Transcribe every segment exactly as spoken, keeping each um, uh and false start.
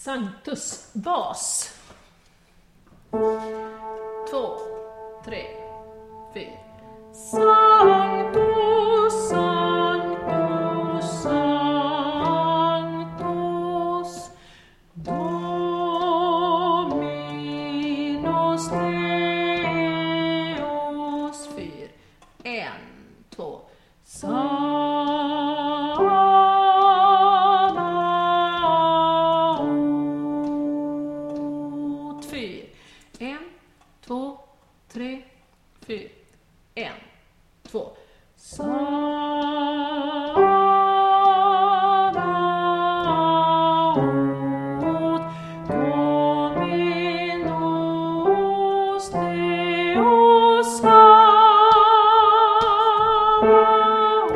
Sanctus bas. Två, tre, fyra. Sanctus, Sanctus, Sanctus, Dominus Deus. Fyra, en, två. Sabaoth. Fyra, en, två, tre, fyra, en, två. Sabaoth, Dominus Deus Sabaoth.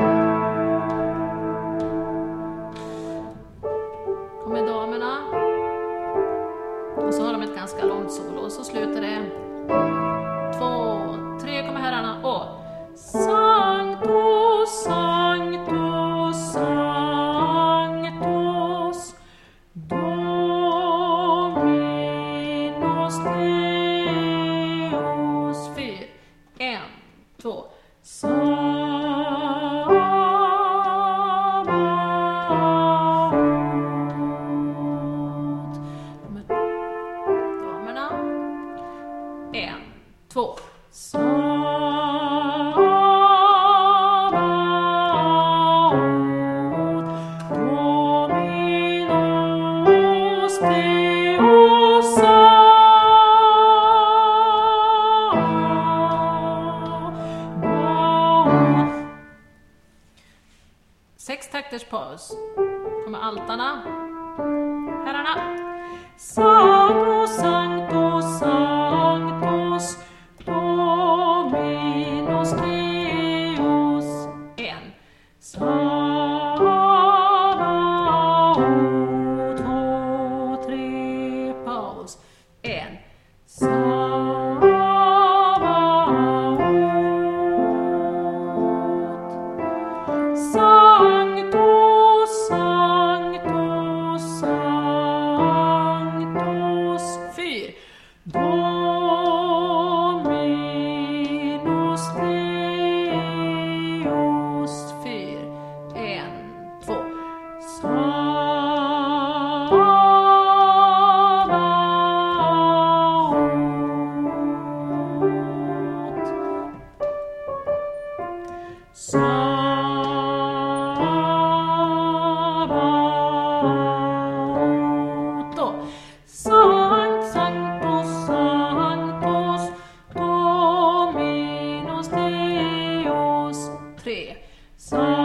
Kommer damerna. Och så har de ett ganska långt solo och så slutar det. Två, tre kommer herrarna och Sanctus, Sanctus, Sanctus, Dominus Deus. Fyra, en, två. Sabaoth. Damerna. En, två. Sex takters paus. Kommer altarna. Herrarna. Sanctus, Sanctus, Sanctus, Dominus Deus. En. Sabaoth. Två, tre, paus. En. Sanctus, Sanctus, Sanctus. Fyra. Dominus Deus. Fyra. En, två. Sabaoth. Sabaoth. Då. Sanct, Sanctus, Sanctus, Dominus Deus. Tre.